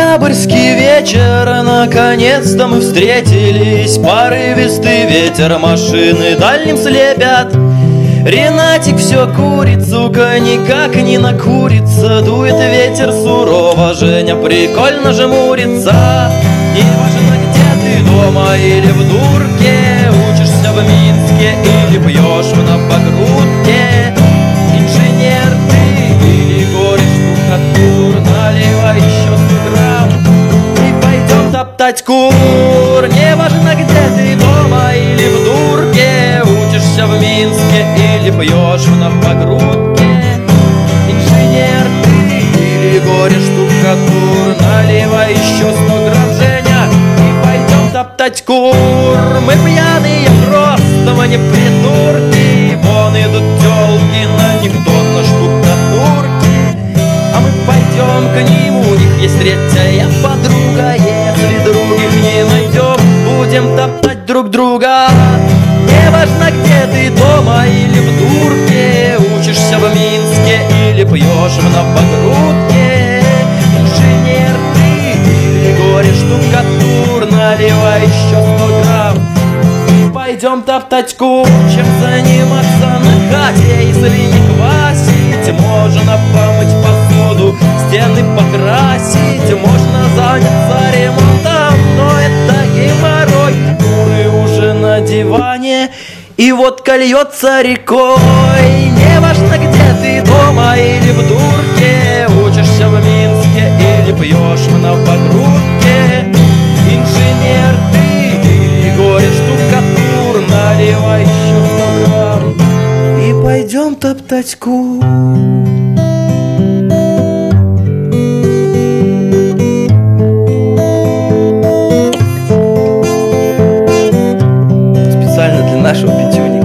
Октябрьский вечер, наконец-то мы встретились. Порывистый ветер, машины дальним слепят. Ренатик все курит, сука, никак не накурится. Дует ветер сурово, Женя прикольно жмурится. Неважно, где ты, дома или в дурке, учишься в Минске или пьешь на погрудке. Инженер ты или горе-штукатур, наливай еще 100 грамм и пойдем топтать кур. Неважно, где ты, дома или в дурке, учишься в Минске или пьешь на погрудке. Инженер ты или горе-штукатур, наливай еще 100 грамм, Женя, и пойдем топтать кур. Мы пьяные просто, мы не придурки. Вон идут тёлки, на них тонна штукатурки. А мы пойдем к ним, у них есть третья подруга. Если других не найдем, будем топтать друг друга. Неважно, где ты, дома или в дурке, учишься в Минске или пьешь на погрудке. Инженер ты или горе-штукатур, наливай еще 100 грамм и пойдем топтать кур. Чем заниматься на хате, если не квасить? Можно помыть посуду, стены покрасить. Можно заняться ремонтом, но это геморрой. Куры уже на диване, и водка льется рекой. Неважно, где ты, дома или в дурке, учишься в Минске или пьешь на погрудке. Инженер ты или горе-штукатур, наливай еще 100 грамм и пойдем топтать кур. Специально для нашего пятюника.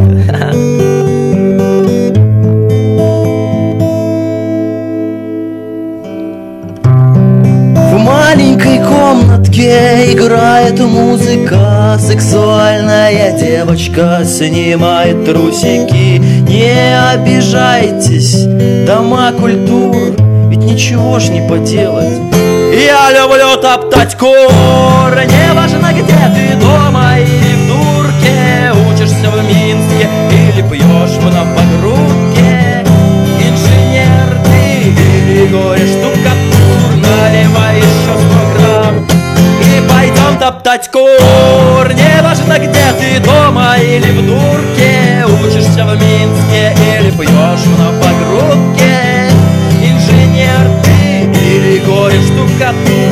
В маленькой комнатке играет музыка. Сексуальная девочка снимает трусики. Не обижайтесь, дома культур, ведь ничего ж не поделать. Я люблю топтать кур. Неважно, где ты, дома или в дурке, учишься в Минске или пьешь на погрудке. Инженер ты или горе-штукатур, наливай еще 100 грамм и пойдем топтать кур. Неважно, где ты, дома или в дурке, учишься в Минске или пьешь на погрудке. Инженер ты или горе-штукатур,